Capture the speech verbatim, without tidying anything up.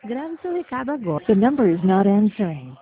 Grabe sa Ricardo agora. The number is not answering.